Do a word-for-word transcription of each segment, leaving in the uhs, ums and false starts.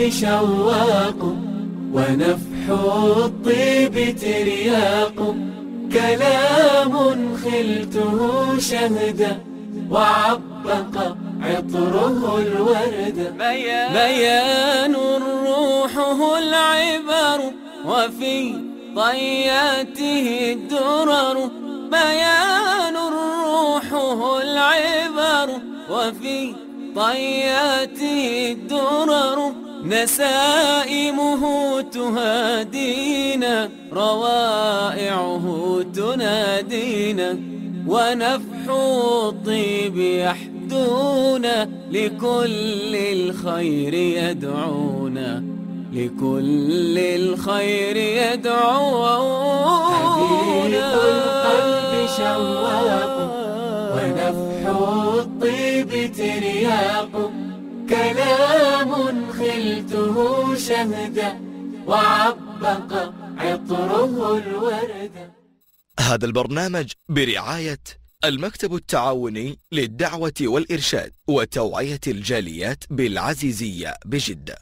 القلب شواق ونفح الطيب ترياق، كلام خلته شهدا وعبق عطره الورد. بيان روحه العبر وفي طياته الدرر، بيان روحه العبر وفي طياته الدرر، نسائمه تهادينا روائعه تنادينا، ونفح الطيب يحدونا لكل الخير يدعونا، لكل الخير يدعونا. حديث القلب شواق ونفح الطيب ترياق، كلام خلته شهدا وعبق عطره الورد. هذا البرنامج برعاية المكتب التعاوني للدعوة والإرشاد وتوعية الجاليات بالعزيزية بجدة.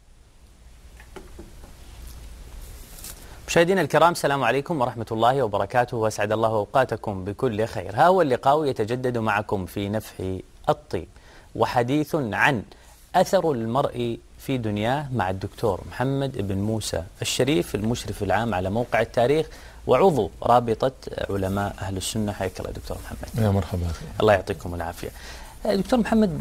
مشاهدينا الكرام، السلام عليكم ورحمة الله وبركاته، وأسعد الله أوقاتكم بكل خير. ها هو اللقاء يتجدد معكم في نفح الطيب، وحديث عن أثر المرء في دنياه مع الدكتور محمد بن موسى الشريف، المشرف العام على موقع التاريخ وعضو رابطة علماء أهل السنة. حياك الله دكتور محمد. يا مرحبا أخي. الله يعطيكم العافية. دكتور محمد،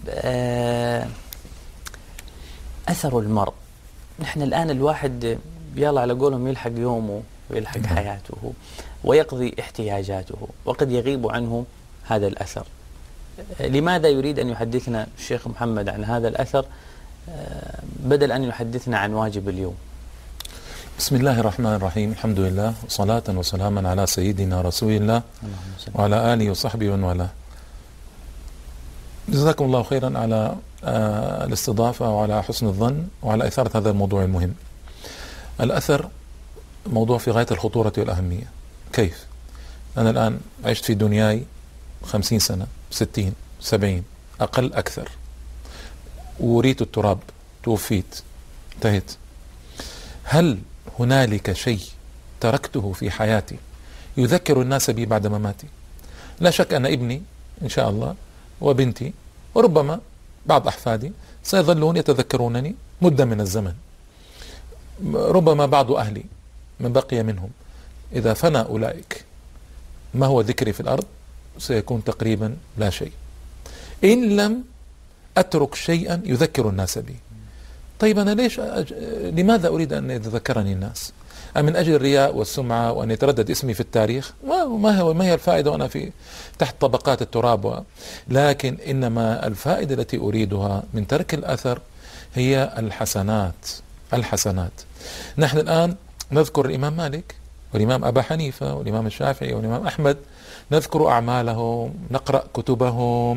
أثر المرء، نحن الآن الواحد يلا على قولهم يلحق يومه ويلحق حياته ويقضي احتياجاته، وقد يغيب عنه هذا الأثر. لماذا يريد أن يحدثنا الشيخ محمد عن هذا الأثر بدل أن يحدثنا عن واجب اليوم؟ بسم الله الرحمن الرحيم، الحمد لله، صلاة وسلاما على سيدنا رسول الله وعلى آله وصحبه ومن والاه. جزاكم الله خيرا على الاستضافة وعلى حسن الظن وعلى إثارة هذا الموضوع المهم. الأثر موضوع في غاية الخطورة والأهمية. كيف؟ أنا الآن عشت في دنياي خمسين سنة، ستين، سبعين، أقل أكثر، وريت التراب، توفيت، انتهيت. هل هنالك شيء تركته في حياتي يذكر الناس بي بعد مماتي؟ لا شك أن ابني إن شاء الله وبنتي وربما بعض أحفادي سيظلون يتذكرونني مدة من الزمن. ربما بعض أهلي من بقي منهم إذا فنى أولئك ما هو ذكري في الأرض سيكون تقريبا لا شيء، إن لم أترك شيئا يذكر الناس بي. طيب أنا ليش أج... لماذا أريد أن يتذكرني الناس؟ أمن أجل الرياء والسمعة وأن يتردد اسمي في التاريخ؟ ما هو ما هي الفائدة وأنا في تحت طبقات التراب و... لكن إنما الفائدة التي أريدها من ترك الأثر هي الحسنات. الحسنات. نحن الآن نذكر الإمام مالك والإمام أبا حنيفة والإمام الشافعي والإمام أحمد، نذكر أعمالهم، نقرأ كتبهم،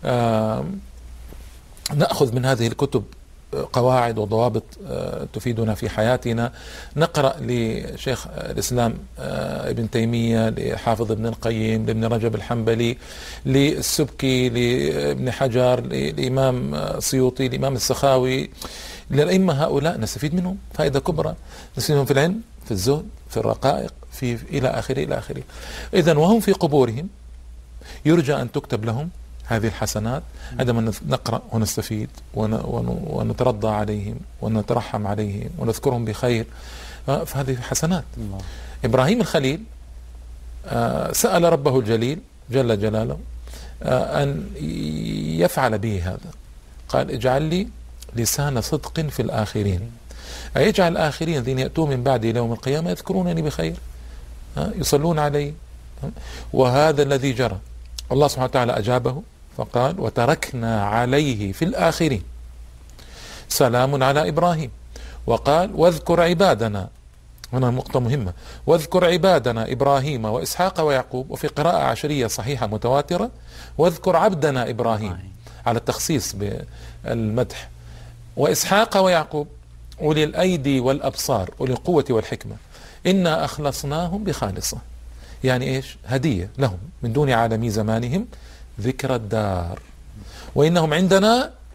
نأخذ من هذه الكتب قواعد وضوابط تفيدنا في حياتنا، نقرأ لشيخ الإسلام ابن تيمية، لحافظ ابن القيم، لابن رجب الحنبلي، للسبكي، لابن حجر، للإمام السيوطي، للإمام السخاوي، للأئمة هؤلاء نستفيد منهم فائدة كبرى، نستفيد منهم في العلم، في الزهد، في الرقائق، في إلى آخره إلى آخره. إذن وهم في قبورهم يرجى أن تكتب لهم هذه الحسنات عندما نقرأ ونستفيد ونترضى عليهم ونترحم عليهم ونذكرهم بخير، فهذه حسنات. الله. إبراهيم الخليل سأل ربه الجليل جل جلاله أن يفعل به هذا، قال اجعل لي لسان صدق في الآخرين، أي اجعل الآخرين الذين يأتون من بعد يوم القيامة يذكرونني بخير، يصلون علي. وهذا الذي جرى، الله سبحانه وتعالى أجابه فقال وتركنا عليه في الآخرين سلام على إبراهيم. وقال واذكر عبادنا، هنا نقطة مهمة، واذكر عبادنا إبراهيم وإسحاق ويعقوب، وفي قراءة عشرية صحيحة متواترة واذكر عبدنا إبراهيم على التخصيص بالمدح، وإسحاق ويعقوب أولي الأيدي والأبصار أولي القوة والحكمة إنا أخلصناهم بخالصة، يعني إيش؟ هدية لهم من دون عالمي زمانهم ذكر الدار، وإنهم عندنا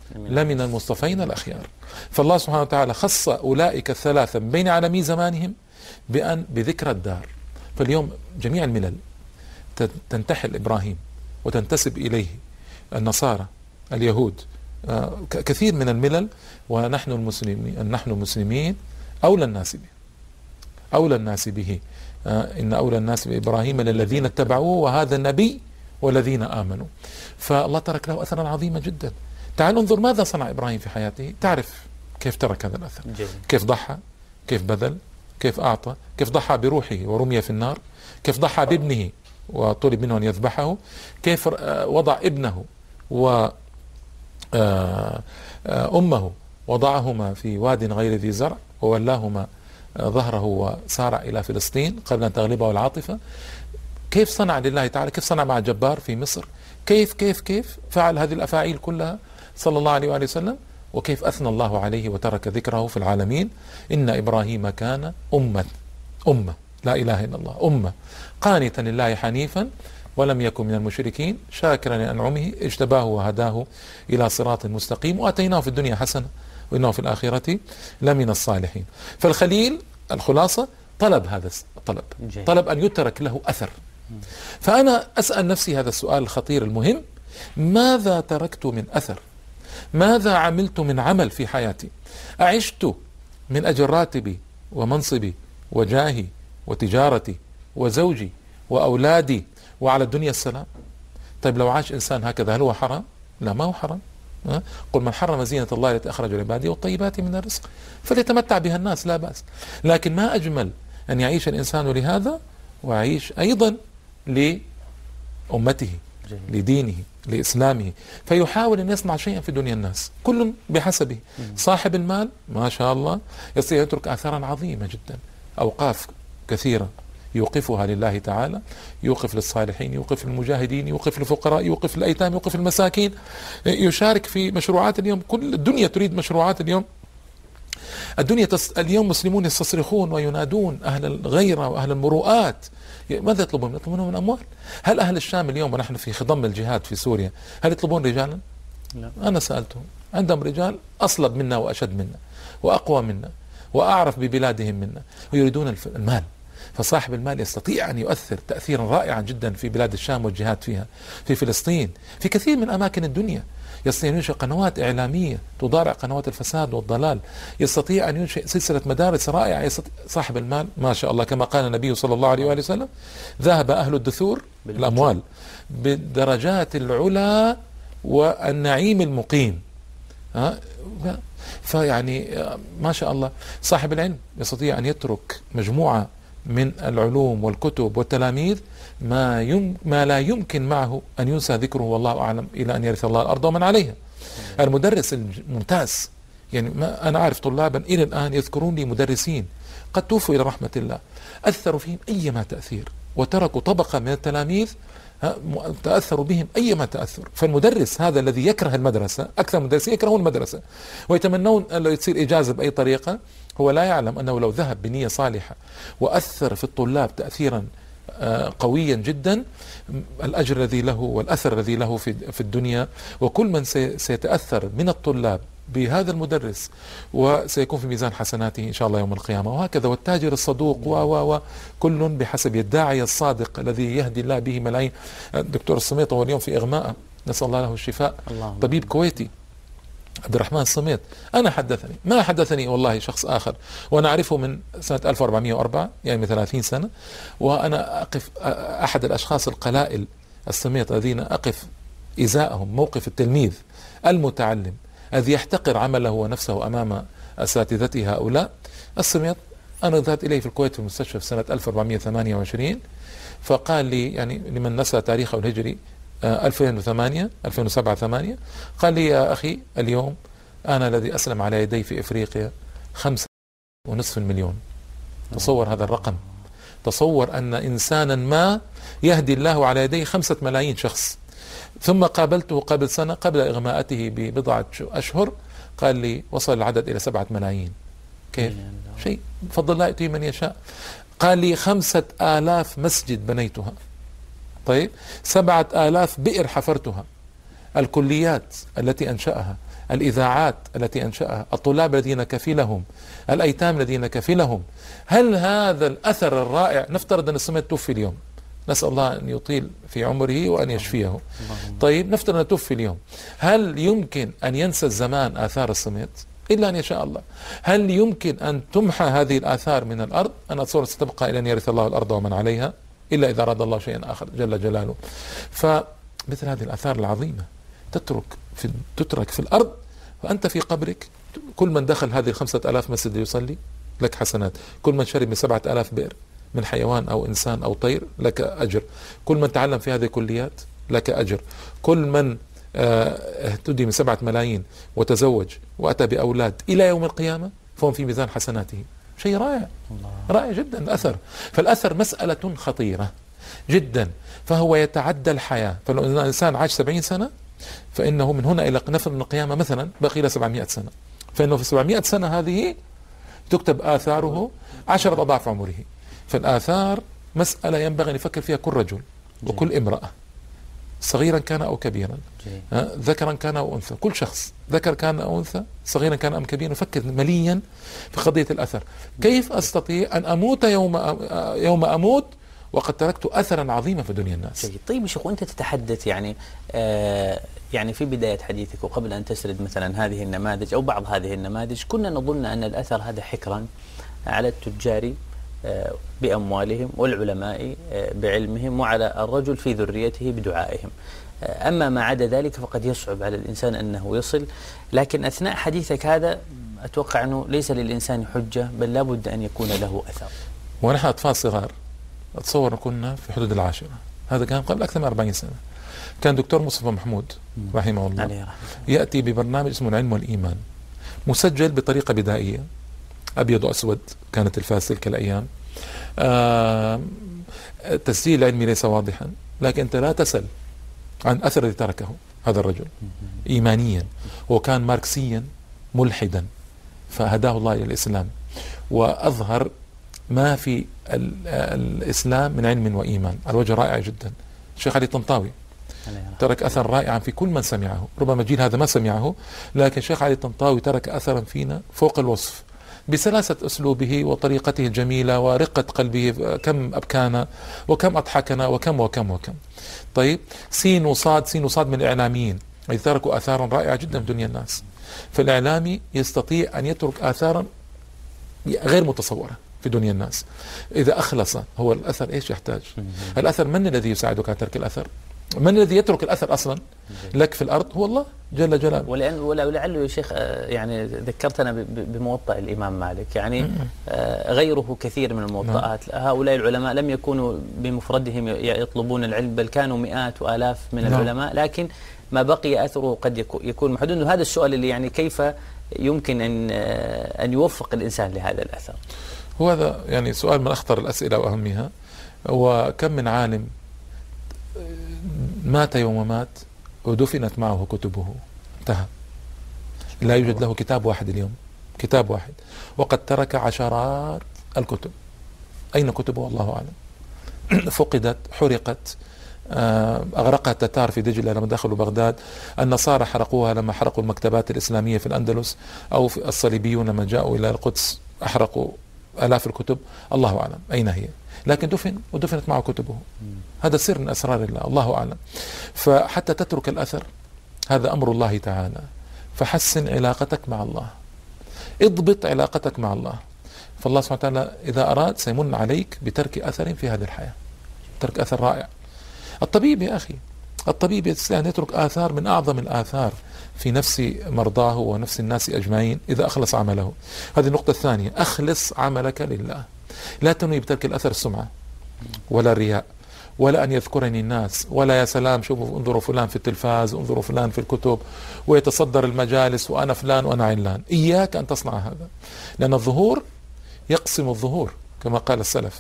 لمن المصطفين الأخيار. فالله سبحانه وتعالى خص أولئك الثلاثة من بين عالمي زمانهم بأن بذكر الدار. فاليوم جميع الملل تنتحل إبراهيم وتنتسب إليه، النصارى، اليهود، كثير من الملل، ونحن المسلمين نحن المسلمين أولى الناس به أولى الناس به إن أولى الناس بإبراهيم للذين اتبعوه وهذا النبي والذين آمنوا. فالله ترك له أثرا عظيما جدا. تعال انظر ماذا صنع إبراهيم في حياته، تعرف كيف ترك هذا الأثر، جيد. كيف ضحى، كيف بذل، كيف أعطى، كيف ضحى بروحه ورمي في النار، كيف ضحى بابنه وطلب منه أن يذبحه، كيف وضع ابنه و أمه وضعهما في واد غير ذي زرع وولاهما ظهره وسارع إلى فلسطين قبل أن تغلبه العاطفة. كيف صنع لله تعالى، كيف صنع مع جبار في مصر، كيف كيف كيف فعل هذه الأفاعيل كلها صلى الله عليه وآله وسلم، وكيف أثنى الله عليه وترك ذكره في العالمين. إن إبراهيم كان أمة أمة لا إله إلا الله أمة قانتا لله حنيفا ولم يكن من المشركين شاكرا لأنعمه اجتباه وهداه إلى صراط مستقيم وأتيناه في الدنيا حسنة وإنه في الآخرة لمن الصالحين. فالخليل الخلاصة طلب هذا الطلب، طلب أن يترك له أثر. فأنا أسأل نفسي هذا السؤال الخطير المهم: ماذا تركت من أثر؟ ماذا عملت من عمل في حياتي؟ أعشت من أجل راتبي ومنصبي وجاهي وتجارتي وزوجي وأولادي وعلى الدنيا السلام؟ طيب لو عاش إنسان هكذا هل هو حرام؟ لا، ما هو حرام. قل من حرم زينة الله التي أخرج لعباده والطيبات من الرزق فليتمتع بها الناس، لا بأس. لكن ما أجمل أن يعيش الإنسان لهذا ويعيش أيضا لأمته، لدينه، لإسلامه، فيحاول أن يصنع شيئا في دنيا الناس، كل بحسبه. صاحب المال ما شاء الله يستطيع يترك آثارا عظيمة جدا، أوقاف كثيرة يوقفها لله تعالى، يوقف للصالحين، يوقف للمجاهدين، يوقف للفقراء، يوقف للأيتام، يوقف للمساكين، يشارك في مشروعات. اليوم كل الدنيا تريد مشروعات. اليوم الدنيا تس... اليوم مسلمون يستصرخون وينادون أهل الغيرة وأهل المروءات. ماذا يطلبون؟ يطلبون من أموال. هل أهل الشام اليوم ونحن في خضم الجهاد في سوريا هل يطلبون رجالا؟ لا. أنا سألتهم، عندهم رجال أصلب منا وأشد منا وأقوى منا وأعرف ببلادهم منا ويريدون المال. فصاحب المال يستطيع أن يؤثر تأثيرا رائعا جدا في بلاد الشام والجهاد فيها، في فلسطين، في كثير من أماكن الدنيا. يستطيع أن ينشئ قنوات إعلامية تضارع قنوات الفساد والضلال، يستطيع أن ينشئ سلسلة مدارس رائعة. يستطيع صاحب المال ما شاء الله كما قال النبي صلى الله عليه وآله وسلم: ذهب أهل الدثور الأموال بالدرجات العلى والنعيم المقيم. ها؟ فيعني ما شاء الله صاحب العلم يستطيع أن يترك مجموعة من العلوم والكتب والتلاميذ ما يم ما لا يمكن معه أن ينسى ذكره والله أعلم إلى أن يرث الله الأرض ومن عليها. المدرس الممتاز، يعني ما أنا أعرف طلابا إلى الآن يذكرون لي مدرسين قد توفوا إلى رحمة الله أثروا فيهم أيما تأثير، وتركوا طبقة من التلاميذ تأثروا بهم أيما تأثر. فالمدرس هذا الذي يكره المدرسة، أكثر مدرسين يكرهون المدرسة ويتمنون أن تصير إجازة بأي طريقة، هو لا يعلم أنه لو ذهب بنية صالحة وأثر في الطلاب تأثيرا قويا جدا، الأجر الذي له والأثر الذي له في الدنيا، وكل من سيتأثر من الطلاب بهذا المدرس وسيكون في ميزان حسناته إن شاء الله يوم القيامة. وهكذا والتاجر الصدوق و و و كل بحسب الداعية الصادق الذي يهدي الله به ملايين. الدكتور الصميط هو اليوم في إغماء، نسأل الله له الشفاء، طبيب كويتي عبد الرحمن الصميط. أنا حدثني ما حدثني والله شخص آخر، وأنا أعرفه من سنة ألف وأربعمائة وأربعة يعني من ثلاثين سنة، وأنا أقف أحد الأشخاص القلائل الصميط الذين أقف إزاءهم موقف التلميذ المتعلم الذي يحتقر عمله ونفسه أمام أساتذته هؤلاء. الصميط أنا ذهبت إليه في الكويت في المستشفى في سنة ألف وأربعمائة وثمانية وعشرين، فقال لي يعني لمن نسى تاريخه الهجري ألفين وثمانية ألفين وسبعة ثمانية، قال لي: يا أخي اليوم أنا الذي أسلم على يدي في إفريقيا خمسة ونصف المليون. تصور هذا الرقم، تصور أن إنسانا ما يهدي الله على يديه خمسة ملايين شخص. ثم قابلته قبل سنة قبل إغماءته ببضعة أشهر، قال لي وصل العدد إلى سبعة ملايين. كيف؟ شيء بفضل الله يؤتيه من يشاء. قال لي خمسة آلاف مسجد بنيتها، طيب سبعة آلاف بئر حفرتها، الكليات التي أنشأها، الإذاعات التي أنشأها، الطلاب الذين كفلهم، الأيتام الذين كفلهم، هل هذا الأثر الرائع، نفترض أن الصمت توفي اليوم، نسأل الله أن يطيل في عمره وأن يشفيه، طيب نفترض أن توفي اليوم، هل يمكن أن ينسى الزمان آثار الصمت؟ إلا أن يشاء الله. هل يمكن أن تمحى هذه الآثار من الأرض؟ أنا أتصور ستبقى إلى أن يرث الله الأرض ومن عليها، إلا إذا أراد الله شيئا آخر جل جلاله. فمثل هذه الآثار العظيمة تترك في تترك في الأرض، وأنت في قبرك كل من دخل هذه الخمسة آلاف مسجد يصلي لك حسنات، كل من شرب من سبعة آلاف بئر من حيوان أو إنسان أو طير لك أجر، كل من تعلم في هذه الكليات لك أجر، كل من اهتدي من سبعة ملايين وتزوج وأتى بأولاد إلى يوم القيامة فهم في ميزان حسناته. شيء رائع الله. رائع جدا الأثر. فالأثر مسألة خطيرة جدا، فهو يتعدى الحياة. فلو الإنسان عاش سبعين سنة فإنه من هنا إلى نفر من القيامة مثلا بقي له سبعمائة سنة، فإنه في سبعمائة سنة هذه تكتب آثاره عشرة أضعاف عمره. فالآثار مسألة ينبغي أن يفكر فيها كل رجل وكل امرأة، صغيرا كان أو كبيرا، ذكرا كان أو أنثى، كل شخص ذكر كان أو أنثى، صغيرا كان أم كبيرا، يفكر مليا في قضية الأثر. كيف أستطيع أن أموت يوم يوم أموت وقد تركت أثرا عظيما في دنيا الناس؟ جيد. طيب شيخ، وأنت تتحدث يعني آه يعني في بداية حديثك وقبل أن تسرد مثلا هذه النماذج أو بعض هذه النماذج، كنا نظن أن الأثر هذا حكرا على التجار بأموالهم والعلماء بعلمهم وعلى الرجل في ذريته بدعائهم، أما ما عدا ذلك فقد يصعب على الإنسان أنه يصل. لكن أثناء حديثك هذا أتوقع أنه ليس للإنسان حجة، بل لابد أن يكون له أثر. ونحن أطفال صغار، أتصور كنا في حدود العاشرة، هذا كان قبل أكثر من أربعين سنة. كان دكتور مصطفى محمود رحمه الله عليه يأتي ببرنامج اسمه العلم والإيمان، مسجل بطريقة بدائية، أبيض وأسود، كانت الفاس تلك الأيام. آه التسجيل العلمي ليس واضحا، لكن أنت لا تسأل عن أثر الذي تركه هذا الرجل إيمانيا. وكان ماركسيا ملحدا، فهداه الله إلى الإسلام وأظهر ما في الإسلام من علم وإيمان. الوجه رائع جدا. الشيخ علي طنطاوي ترك أثر رائعا في كل من سمعه، ربما جيل هذا ما سمعه، لكن الشيخ علي طنطاوي ترك أثرا فينا فوق الوصف بسلاسة أسلوبه وطريقته الجميلة ورقة قلبه. كم أبكانا وكم أضحكنا وكم وكم وكم. طيب، سين وصاد سين وصاد من الإعلاميين الذين تركوا آثارا رائعة جدا في دنيا الناس. فالإعلامي يستطيع أن يترك آثارا غير متصورة في دنيا الناس إذا أخلص. هو الأثر إيش يحتاج؟ الأثر من الذي يساعدك على ترك الأثر؟ من الذي يترك الأثر أصلا لك في الأرض؟ هو الله جل جلاله. ولأن ولعله يا شيخ يعني ذكرتنا بموطأ الإمام مالك، يعني غيره كثير من الموطئات. هؤلاء العلماء لم يكونوا بمفردهم يطلبون العلم، بل كانوا مئات وآلاف من العلماء، لكن ما بقي أثره قد يكون محدود. هذا السؤال اللي يعني كيف يمكن أن أن يوفق الإنسان لهذا الأثر؟ هو هذا يعني سؤال من أخطر الأسئلة وأهمها. وكم من عالم مات يوم مات ودفنت معه كتبه، انتهى، لا يوجد له كتاب واحد اليوم، كتاب واحد، وقد ترك عشرات الكتب. أين كتبه؟ الله أعلم. فقدت، حرقت، أغرقها التتار في دجلة لما دخلوا بغداد، النصارى حرقوها لما حرقوا المكتبات الإسلامية في الأندلس، أو في الصليبيون لما جاءوا إلى القدس أحرقوا آلاف الكتب. الله أعلم أين هي، لكن دفن ودفنت معه كتبه. هذا سر من أسرار الله، الله أعلم. فحتى تترك الأثر هذا أمر الله تعالى. فحسن علاقتك مع الله، اضبط علاقتك مع الله. فالله سبحانه وتعالى إذا أراد سيمن عليك بترك أثر في هذه الحياة، ترك أثر رائع. الطبيب يا أخي، الطبيب يستطيع أن يترك آثار من أعظم الآثار في نفس مرضاه ونفس الناس أجمعين إذا أخلص عمله. هذه النقطة الثانية، أخلص عملك لله. لا تنوي بترك الأثر السمعة ولا الرياء ولا أن يذكرني الناس ولا يا سلام شوفوا انظروا فلان في التلفاز، انظروا فلان في الكتب ويتصدر المجالس وأنا فلان وأنا علان. إياك أن تصنع هذا، لأن الظهور يقسم الظهور كما قال السلف،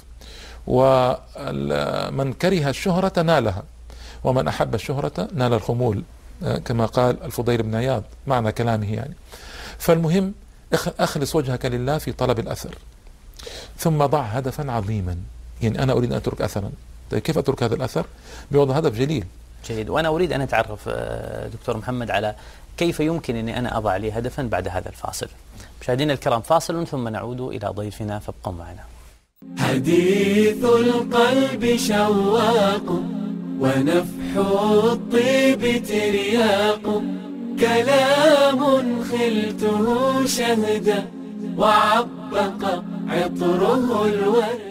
ومن كره الشهرة نالها ومن أحب الشهرة نال الخمول كما قال الفضيل بن عياض معنى كلامه يعني. فالمهم أخلص وجهك لله في طلب الأثر، ثم ضع هدفا عظيما. يعني أنا أريد أن أترك أثرا، طيب كيف أترك هذا الأثر؟ بوضع هدف جليل. جيد. وأنا أريد أن أتعرف دكتور محمد على كيف يمكن أني أنا أضع لي هدفا بعد هذا الفاصل؟ مشاهدينا الكرام فاصل ثم نعود إلى ضيفنا فابقوا معنا. حديث القلب شواق ونفح الطيب ترياق، كلام خلته شهدا وعبق عطره الورد.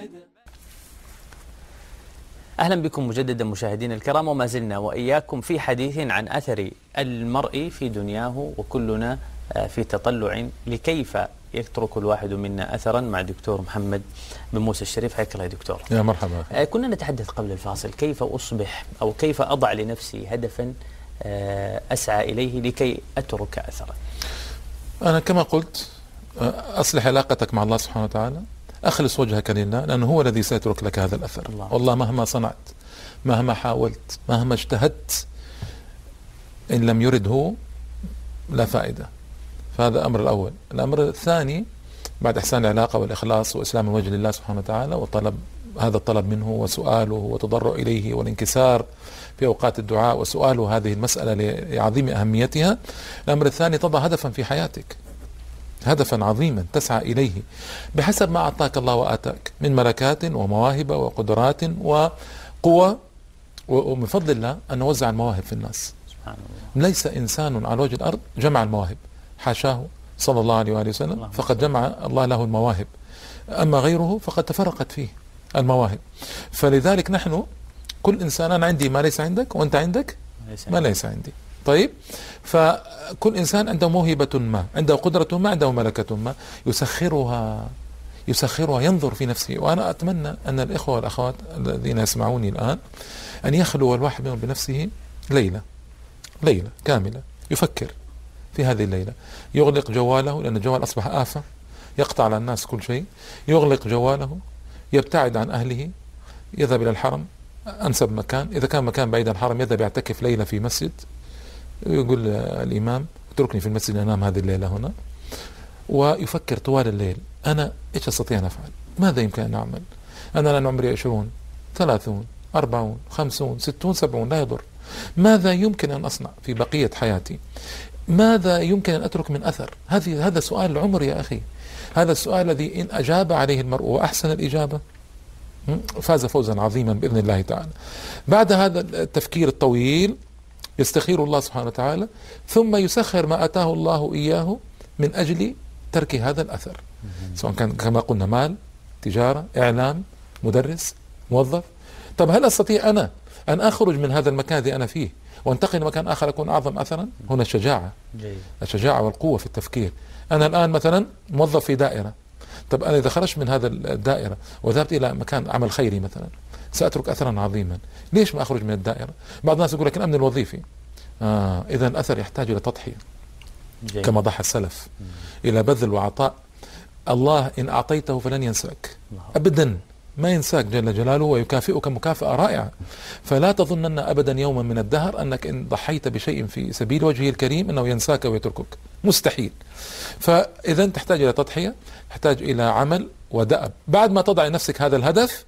أهلا بكم مجددا مشاهدينا الكرام، وما زلنا وإياكم في حديث عن أثر المرء في دنياه، وكلنا في تطلع لكيف يترك الواحد منا أثرا مع دكتور محمد بن موسى الشريف. حياك الله يا دكتور. يا مرحبا. كنا نتحدث قبل الفاصل كيف أصبح أو كيف أضع لنفسي هدفا أسعى إليه لكي أترك أثرا. أنا كما قلت أصلح علاقتك مع الله سبحانه وتعالى، أخلص وجهك لله، لأنه هو الذي سيترك لك هذا الأثر. الله. والله مهما صنعت، مهما حاولت، مهما اجتهدت، إن لم يرد هو لا فائدة. فهذا الأمر الأول. الأمر الثاني بعد إحسان العلاقة والإخلاص وإسلام الوجه لله سبحانه وتعالى، وطلب هذا الطلب منه وسؤاله وتضرع إليه والانكسار في أوقات الدعاء وسؤاله هذه المسألة لعظيم أهميتها. الأمر الثاني تضع هدفا في حياتك، هدفا عظيما تسعى إليه بحسب ما أعطاك الله وآتاك من ملكات ومواهب وقدرات وقوة، ومن فضل الله أن نوزع المواهب في الناس. سبحان الله. ليس إنسان على وجه الأرض جمع المواهب، حاشاه صلى الله عليه وآله وسلم، فقد جمع الله له المواهب، أما غيره فقد تفرقت فيه المواهب. فلذلك نحن كل إنسان، أنا عندي ما ليس عندك، وأنت عندك ما ليس عندي. طيب، فكل إنسان عنده موهبة ما، عنده قدرة ما، عنده ملكة ما، يسخرها يسخرها ينظر في نفسه. وأنا أتمنى أن الإخوة والأخوات الذين يسمعوني الآن أن يخلو الواحد منهم بنفسه ليلة ليلة كاملة يفكر في هذه الليلة، يغلق جواله، لأن الجوال أصبح آفة يقطع على الناس كل شيء. يغلق جواله، يبتعد عن أهله، يذهب إلى الحرم أنسب مكان، إذا كان مكان بعيد عن الحرم يذهب يعتكف ليلة في مسجد، يقول الإمام اتركني في المسجد أنام هذه الليلة هنا، ويفكر طوال الليل أنا إيش أستطيع أن أفعل، ماذا يمكن أن أعمل. أنا الآن عمري عشرون، ثلاثون، أربعون، خمسون، ستون، سبعون، لا يضر. ماذا يمكن أن أصنع في بقية حياتي؟ ماذا يمكن أن أترك من أثر؟ هذه هذا سؤال العمر يا أخي. هذا السؤال الذي إن أجاب عليه المرء وأحسن الإجابة فاز فوزا عظيما بإذن الله تعالى. بعد هذا التفكير الطويل يستخير الله سبحانه وتعالى، ثم يسخر ما أتاه الله إياه من أجل ترك هذا الأثر، سواء كان كما قلنا مال، تجارة، إعلام، مدرس، موظف. طب هل أستطيع أنا أن أخرج من هذا المكان الذي أنا فيه وانتقل لمكان آخر أكون أعظم أثرا؟ هنا الشجاعة. جيد. الشجاعة والقوة في التفكير. أنا الآن مثلا موظف في دائرة، طب أنا إذا خرجت من هذا الدائرة وذهبت إلى مكان عمل خيري مثلا سأترك أثرا عظيما. ليش ما أخرج من الدائرة؟ بعض الناس يقول لك الأمن الوظيفي، آه إذا الأثر يحتاج إلى تضحية. جيد. كما ضحى السلف. مم. إلى بذل وعطاء. الله إن أعطيته فلن ينساك أبدا، ما ينساك جل جلاله ويكافئك مكافأة رائعة. فلا تظنن أبدا يوما من الدهر أنك إن ضحيت بشيء في سبيل وجهه الكريم أنه ينساك ويتركك، مستحيل. فإذا تحتاج إلى تضحية، تحتاج إلى عمل ودأب. بعد ما تضع لنفسك هذا الهدف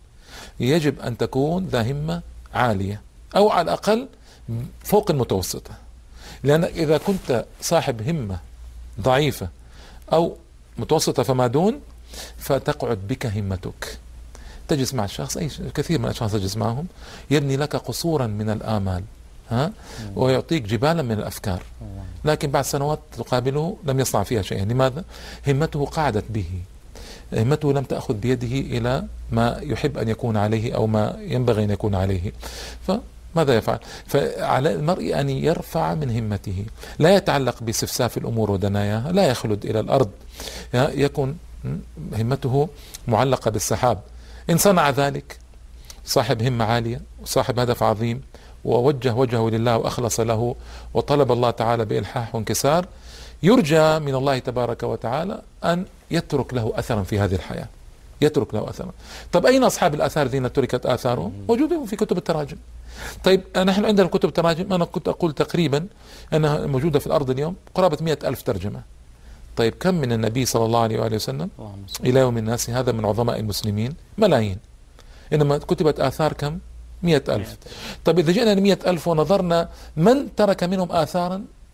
يجب أن تكون ذا همة عالية، أو على الأقل فوق المتوسطة، لأن إذا كنت صاحب همة ضعيفة أو متوسطة فما دون فتقعد بك همتك. تجلس مع الشخص، أي كثير من الأشخاص تجلس معهم، يبني لك قصورا من الآمال، ها، ويعطيك جبالا من الأفكار، لكن بعد سنوات تقابله لم يصنع فيها شيئا. لماذا؟ همته قعدت به، همته لم تأخذ بيده إلى ما يحب أن يكون عليه أو ما ينبغي أن يكون عليه. فماذا يفعل؟ فعلى المرء أن يرفع من همته، لا يتعلق بسفساف الأمور ودناياها، لا يخلد إلى الأرض، يكون همته معلقة بالسحاب. إن صنع ذلك صاحب همة عالية وصاحب هدف عظيم ووجه وجهه لله وأخلص له وطلب الله تعالى بإلحاح وانكسار، يرجى من الله تبارك وتعالى أن يترك له أثرا في هذه الحياة، يترك له أثرا. طب أين أصحاب الآثار الذين تركت آثارهم؟ موجودين في كتب التراجم. طيب نحن عندنا كتب التراجم، أنا كنت أقول تقريبا أنها موجودة في الأرض اليوم قرابة مئة ألف ترجمة. طيب كم من النبي صلى الله عليه وآله وسلم إلى يوم الناس هذا من عظماء المسلمين؟ ملايين. إنما كتبت آثار كم؟ مئة ألف. طيب إذا جئنا لمئة ألف ونظرنا من ترك منهم آثارا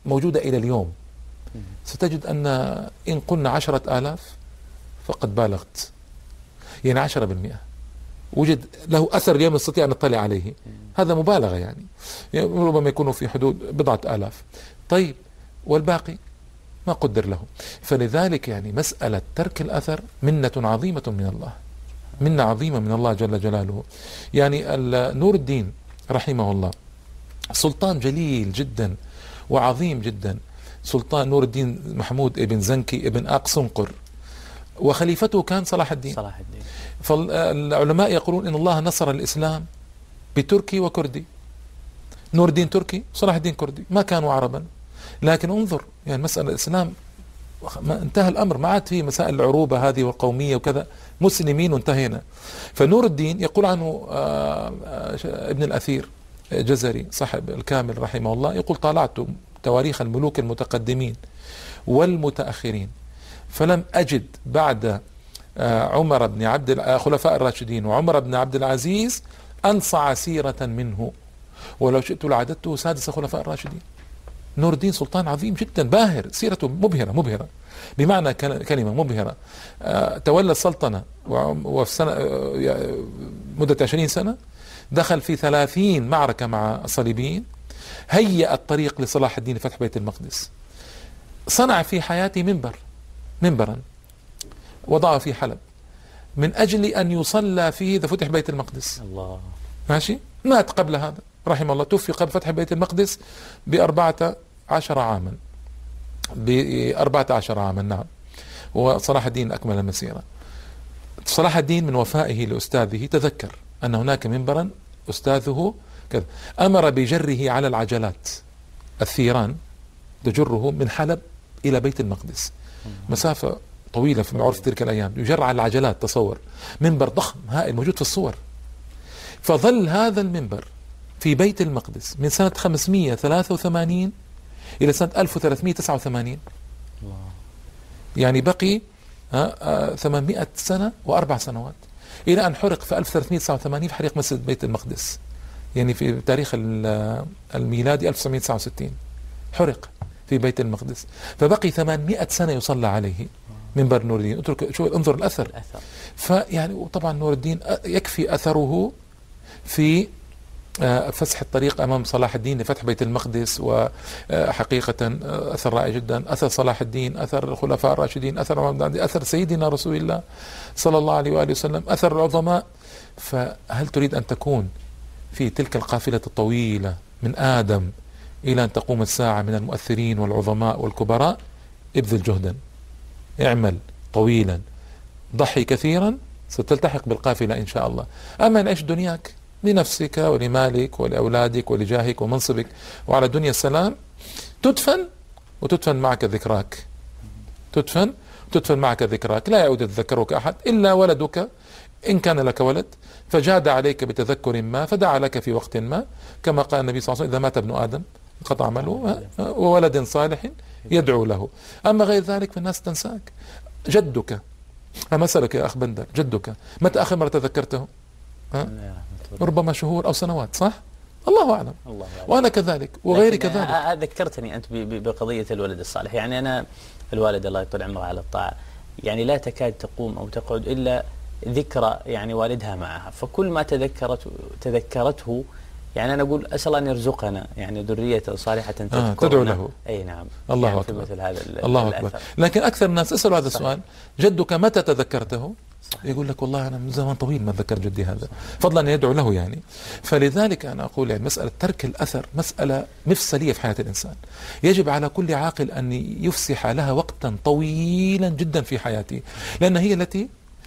موجودة إلى اليوم، ستجد أن إن قلنا عشرة آلاف فقد بالغت، يعني عشرة بالمئة وجد له أثر اليوم نستطيع أن نطلع عليه، هذا مبالغة يعني, يعني ربما يكونوا في حدود بضعة آلاف. طيب والباقي ما قدر له. فلذلك يعني مسألة ترك الأثر منة عظيمة من الله، منة عظيمة من الله جل جلاله. يعني نور الدين رحمه الله سلطان جليل جدا وعظيم جدا، سلطان نور الدين محمود ابن زنكي ابن آقصنقر، وخليفته كان صلاح الدين. صلاح الدين. فالعلماء يقولون إن الله نصر الإسلام بتركي وكردي. نور الدين تركي، صلاح الدين كردي، ما كانوا عربا. لكن انظر يعني مسألة الإسلام ما انتهى الأمر، ما عاد في مسائل العروبة هذه والقومية وكذا، مسلمين وانتهينا. فنور الدين يقول عنه ابن الأثير جزري صاحب الكامل رحمه الله، يقول طالعت تواريخ الملوك المتقدمين والمتأخرين فلم أجد بعد عمر بن عبد خلفاء الراشدين وعمر بن عبد العزيز أنصع سيرة منه، ولو شئت لعددته سادس خلفاء الراشدين. نور الدين سلطان عظيم جدا باهر، سيرته مبهرة مبهرة بمعنى كلمة مبهرة. تولى السلطنة وفي سنة مدة عشرين سنة دخل في ثلاثين معركة مع الصليبيين، هيأ الطريق لصلاح الدين لفتح بيت المقدس، صنع في حياته منبر منبرا وضعه في حلب من أجل أن يصلى فيه إذا فتح بيت المقدس. الله. ماشي. مات قبل هذا رحمه الله، توفي قبل فتح بيت المقدس بأربعة عشر عاما، بأربعة عشر عاما نعم. وصلاح الدين أكمل المسيرة. صلاح الدين من وفائه لأستاذه تذكر أن هناك منبرا أستاذه كذا، أمر بجره على العجلات الثيران تجره من حلب إلى بيت المقدس، مسافة طويلة في عرف تلك الأيام، يجر على العجلات. تصور منبر ضخم هائل موجود في الصور. فظل هذا المنبر في بيت المقدس من سنة خمسمئة وثلاثة وثمانين إلى سنة ألف وثلاثمئة وتسعة وثمانين، يعني بقي ثمانمئة سنة وأربع سنوات، إلى أن حرق في ألف وثلاثمئة وتسعة وثمانين في حريق مسجد بيت المقدس، يعني في تاريخ الميلادي ألف وتسعمئة وتسعة وستين حرق في بيت المقدس. فبقي ثمانمئة سنة يصلى عليه منبر نور الدين. اترك شو انظر الأثر. الأثر. فيعني طبعا نور الدين يكفي أثره في فسح الطريق أمام صلاح الدين لفتح بيت المقدس، وحقيقة أثر رائع جدا. أثر صلاح الدين، أثر الخلفاء الراشدين، أثر أثر سيدنا رسول الله صلى الله عليه وآله وسلم، أثر العظماء. فهل تريد أن تكون في تلك القافلة الطويلة من آدم إلى أن تقوم الساعة من المؤثرين والعظماء والكبراء؟ ابذل جهدا، اعمل طويلا، ضحي كثيرا، ستلتحق بالقافلة إن شاء الله. أما نعيش دنياك لنفسك ولمالك ولأولادك ولجاهك ومنصبك وعلى دنيا السلام، تدفن وتدفن معك ذكراك، تدفن وتدفن معك ذكراك، لا يعود يتذكرك أحد إلا ولدك إن كان لك ولد فجاد عليك بتذكر ما فدعا لك في وقت ما، كما قال النبي صلى الله عليه وسلم: إذا مات ابن آدم قطع عمله وولد صالح يدعو له. أما غير ذلك فالناس تنساك. جدك، أما أسألك يا أخ بندر، جدك متى آخر مرة تذكرته؟ ها؟ ربما شهور أو سنوات، صح؟ الله أعلم. الله أعلم. وأنا كذلك وغيري كذلك. ذكرتني أنت بقضية الولد الصالح. يعني أنا الوالد الله يطول عمره على الطاعة، يعني لا تكاد تقوم أو تقعد إلا ذكرى يعني والدها معها، فكل ما تذكرت تذكرته يعني أنا أقول أسأل أن يرزقنا يعني ذرية صالحة آه تدعو له. أي نعم. الله يعني أكبر. مثل هذا الله أكبر. لكن أكثر الناس اسألوا هذا السؤال: جدك متى تذكرته؟ صحيح. يقول لك والله أنا من زمان طويل ما ذكر جدي هذا، فضلا أن يدعو له يعني. فلذلك أنا أقول يعني مسألة ترك الأثر مسألة مفصلية في حياة الإنسان، يجب على كل عاقل أن يفسح لها وقتا طويلا جدا في حياته، لأن هي التي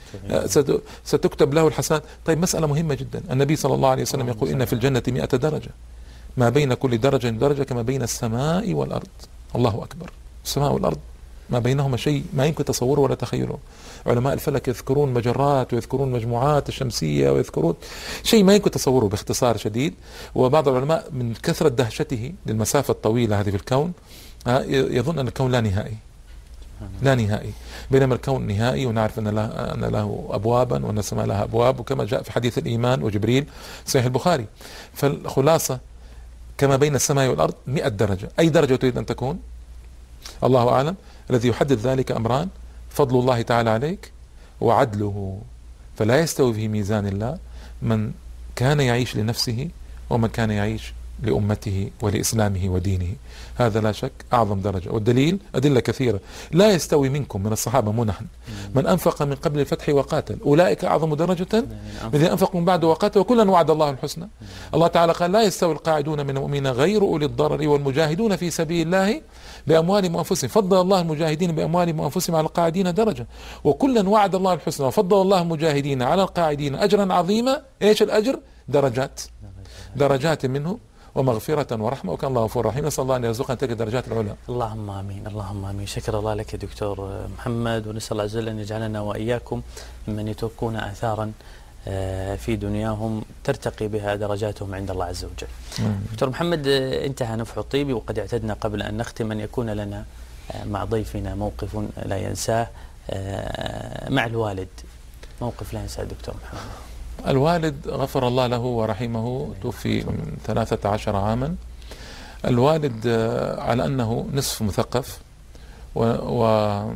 ستكتب له الحسنات. طيب مسألة مهمة جدا، النبي صلى الله عليه وسلم يقول: إن في الجنة مئة درجة، ما بين كل درجة درجة كما بين السماء والأرض. الله أكبر. السماء والأرض ما بينهما شيء ما يمكن تصوره ولا تخيله. علماء الفلك يذكرون مجرات ويذكرون مجموعات الشمسية ويذكرون شيء ما يمكن تصوره باختصار شديد. وبعض العلماء من كثرة دهشته للمسافة الطويلة هذه في الكون يظن أن الكون لا نهائي، لا نهائي، بينما الكون نهائي، ونعرف أن له, أن له أبوابا وأن السماء لها أبواب، وكما جاء في حديث الإيمان وجبريل صحيح البخاري. فالخلاصة كما بين السماء والأرض مئة درجة. أي درجة تريد أن تكون؟ الله أعلم. الذي يحدد ذلك أمران: فضل الله تعالى عليك وعدله. فلا يستوي في ميزان الله من كان يعيش لنفسه ومن كان يعيش لأمته ولإسلامه ودينه. هذا لا شك أعظم درجة. والدليل أدلة كثيرة. لا يستوي منكم من الصحابة منحن من أنفق من قبل الفتح وقاتل، أولئك أعظم درجة من الذين أنفقوا من بعد وقاتل وكلا وعد الله الحسنى. الله تعالى قال: لا يستوي القاعدون من المؤمنين غير أولي الضرر والمجاهدون في سبيل الله بأموالهم وأنفسهم. فضل الله المجاهدين بأموالهم وأنفسهم على القاعدين درجة وكلا وعد الله الحسنى. وفضل الله المجاهدين على القاعدين أجرا عظيما. إيش الأجر؟ درجات درجات منه ومغفرة ورحمة، وكان الله غفور رحيم. نسأل الله أن يرزقنا تلك الدرجات العلى. اللهم آمين، اللهم آمين. شكر الله لك يا دكتور محمد، ونسأل الله عز وجل أن يجعلنا وإياكم ممن يتركون آثارا في دنياهم ترتقي بها درجاتهم عند الله عز وجل. مم. دكتور محمد، انتهى نفح الطيب، وقد اعتدنا قبل أن نختم أن يكون لنا مع ضيفنا موقف لا ينساه مع الوالد. موقف لا ينساه دكتور محمد. الوالد غفر الله له ورحمه، توفي من ثلاثة عشر عاما. الوالد على أنه نصف مثقف و, و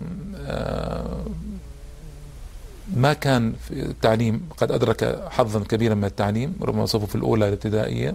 ما كان في التعليم، قد أدرك حظا كبيرا من التعليم ربما وصفه في الأولى الابتدائية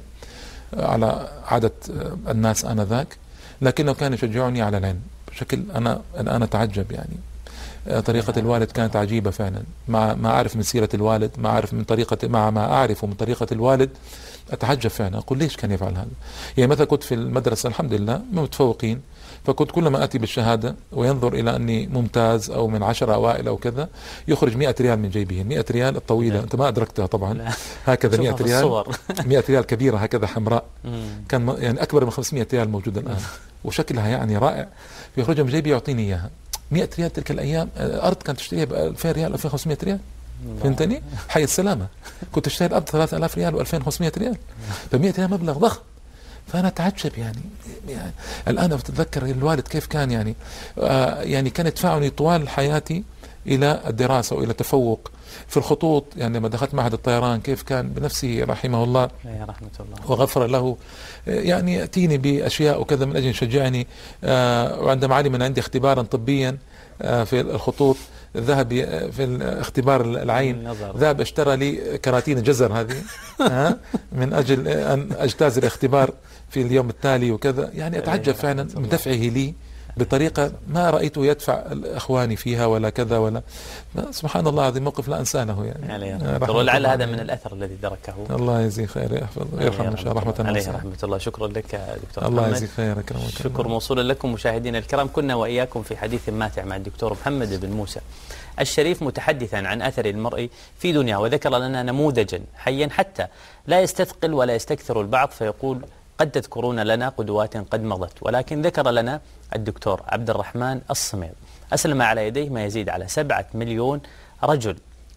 على عدد الناس آنذاك، لكنه كان يشجعني على العلم بشكل أنا الآن أتعجب. يعني طريقة الوالد كانت عجيبة فعلا. مع ما أعرف من سيرة الوالد، ما أعرف من طريقة مع ما أعرف من طريقة الوالد، أتعجب فعلا. أقول ليش كان يفعل هذا؟ يعني مثلا كنت في المدرسة الحمد لله من متفوقين، فكنت كلما أتي بالشهادة وينظر إلى أني ممتاز أو من عشرة أوائل أو كذا، يخرج مئة ريال من جيبه. مئة ريال الطويلة، لا. أنت ما أدركتها طبعا. لا. هكذا مئة ريال مئة ريال كبيرة هكذا حمراء. مم. كان يعني أكبر من خمسمئة ريال موجودة الآن. وشكلها يعني رائع. يخرجها من جيبي يعطيني إياها. مئة ريال تلك الأيام الأرض كانت تشتريها ب ألفين ريال ألفين وخمسمئة ريال. فهمتني؟ حي السلامة كنت اشتري الأرض ثلاثة آلاف ريال وألفين وخمسمئة ريال. فمئة ريال مبلغ ضخم. فأنا أتعجب يعني, يعني الآن بتتذكر الوالد كيف كان يعني آه يعني كان يدفعني طوال حياتي إلى الدراسة وإلى التفوق في الخطوط. يعني لما دخلت معهد الطيران كيف كان بنفسه رحمه الله يا رحمة الله وغفر له، يعني يأتيني بأشياء وكذا من أجل يشجعني. آه وعندما علم أن عندي اختبارا طبيا آه في الخطوط، ذهب في اختبار العين، ذهب اشترى لي كراتين جزر هذه ها من أجل أن أجتاز الاختبار في اليوم التالي وكذا. يعني أتعجب فعلا من دفعه لي بطريقة ما رأيته يدفع إخواني فيها ولا كذا ولا. سبحان الله، هذا موقف لا أنسى له يعني. ولعل هذا من الأثر الذي تركه. الله يجزيه خير، يحفظ ويرحمه إن شاء الله رحمة عليه رحمة الله. شكرا لك دكتور الله يجزيه خير. أكرمك. شكر موصول لكم مشاهدينا الكرام. كنا وإياكم في حديث ماتع مع الدكتور محمد بن موسى الشريف متحدثا عن أثر المرء في دنيا، وذكر لنا نموذجا حيا حتى لا يستثقل ولا يستكثر البعض فيقول قد تذكرون لنا قدوات قد مضت، ولكن ذكر لنا الدكتور عبد الرحمن الصميد أسلم على يديه ما يزيد على سبعة مليون رجل،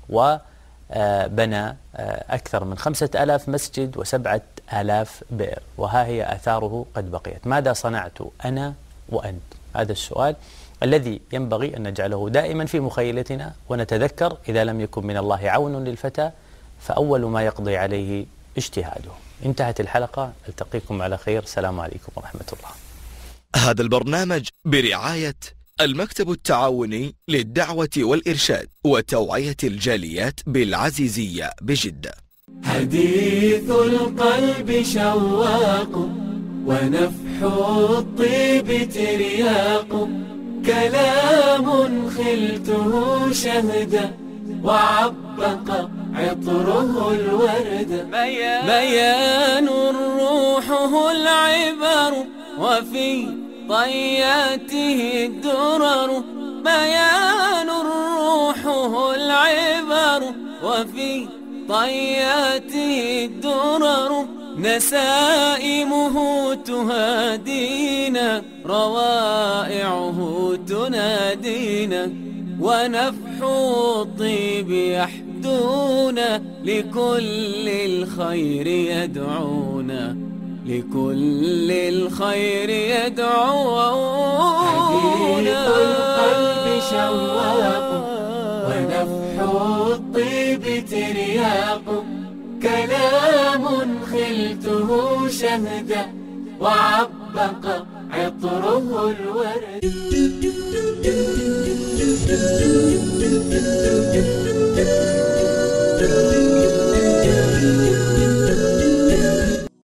وبنى أكثر من خمسة آلاف مسجد وسبعة آلاف بئر، وها هي آثاره قد بقيت. ماذا صنعت أنا وأنت؟ هذا السؤال الذي ينبغي أن نجعله دائما في مخيلتنا، ونتذكر إذا لم يكن من الله عون للفتى فأول ما يقضي عليه اجتهاده. انتهت الحلقة، التقيكم على خير. السلام عليكم ورحمة الله. هذا البرنامج برعاية المكتب التعاوني للدعوة والإرشاد وتوعية الجاليات بالعزيزية بجدة. حديث القلب شواق ونفح الطيب ترياق، كلام خلته شهدا وعبق عطره الورد، بيان روحه العبر وفي طياته الدرر، بيان روحه العبر وفي طياته الدرر، نسائمه تهادينا روائعه تنادينا، ونفح الطيب يحدونا لكل الخير يدعونا، لكل الخير يدعونا. حديث القلب شواق ونفح الطيب ترياق، كلام خلته شهدا وعبق عطره الورد.